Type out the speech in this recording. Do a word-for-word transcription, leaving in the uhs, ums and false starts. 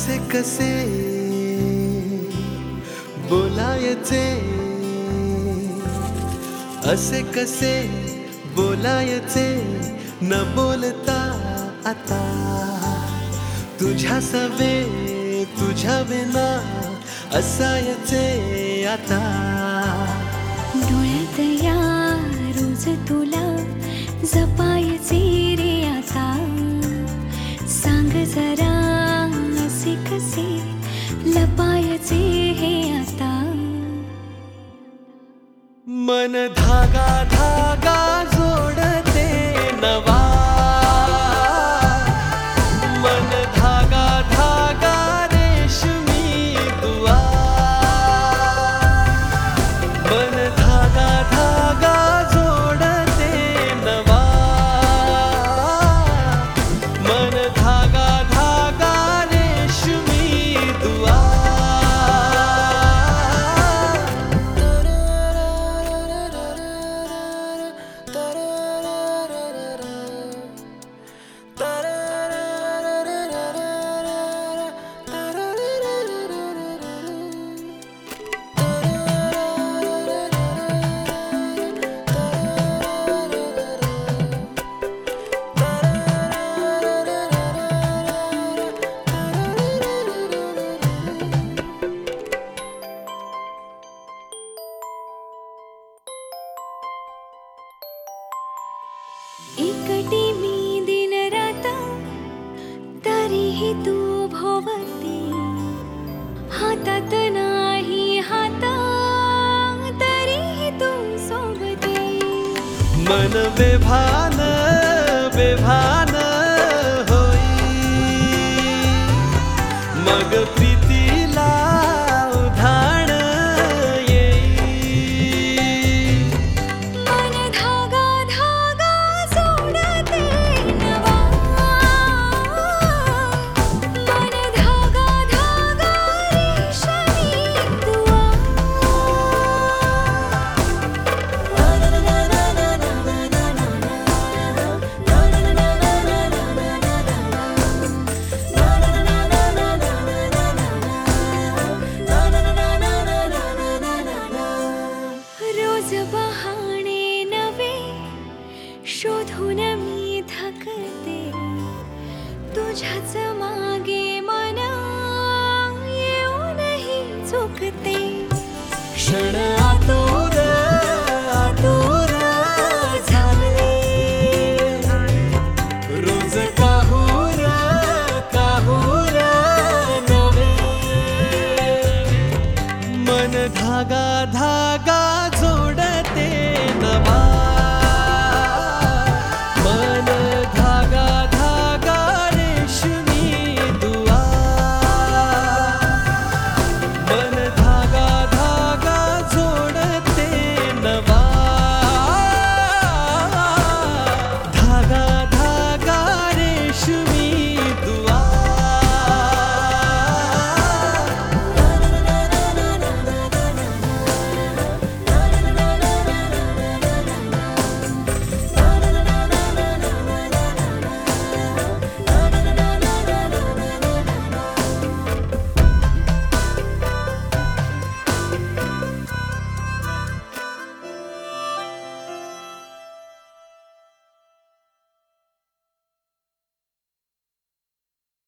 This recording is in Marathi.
असे कसे बोलायचे, असे कसे बोलायचे न बोलता आता, तुझ्या सवे तुझ्या विना असायचे आता. डोळ्यात या रोज तुला जपायचे रे आता, सांग जरा असे कसे लपायचे हे आता. मन धागा धागा जोडते नवा, मन धागा धागा रेशमी दुआ, मन धागा धागा जोडते नवा, मन धागा धागा रेशमी दुआ. एकटी मी दिन रात तरीही तू भोवती, हातात नाही हात तरीही तू सोबती. मन बेभान बेभान होई, मग प्रीतीला उधाण येई. मन धागा धागा जोडते नवा, मन धागा धागा रेशमी दुआ. रोज बहाणे नवे शोधून मी थकते, तुझ्याच मागे मन येऊनही चुकते. क्षण आतुर आतुर झाले, रोज काहूर काहूर नवे, मन धागा